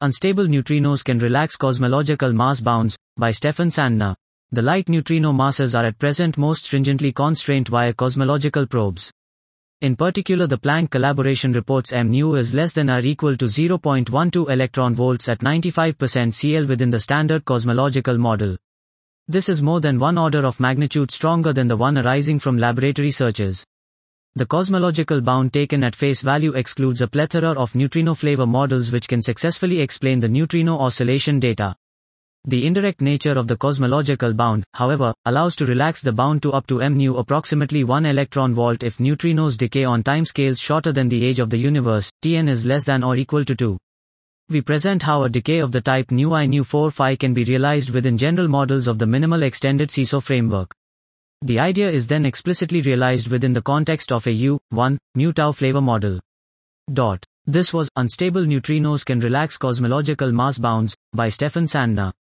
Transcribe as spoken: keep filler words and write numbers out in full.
Unstable neutrinos can relax cosmological mass bounds, by Stefan Sandner. The light neutrino masses are at present most stringently constrained via cosmological probes. In particular, the Planck collaboration reports mu is less than or equal to zero point one two electron volts at ninety-five percent C L within the standard cosmological model. This is more than one order of magnitude stronger than the one arising from laboratory searches. The cosmological bound taken at face value excludes a plethora of neutrino flavor models which can successfully explain the neutrino oscillation data. The indirect nature of the cosmological bound, however, allows to relax the bound to up to mu approximately one electron volt if neutrinos decay on timescales shorter than the age of the universe, Tn is less than or equal to two. We present how a decay of the type nu I nu four phi can be realized within general models of the minimal extended seesaw framework. The idea is then explicitly realized within the context of a U one mu tau flavor model. Dot. This was Unstable Neutrinos Can Relax Cosmological Mass Bounds, by Stefan Sandner.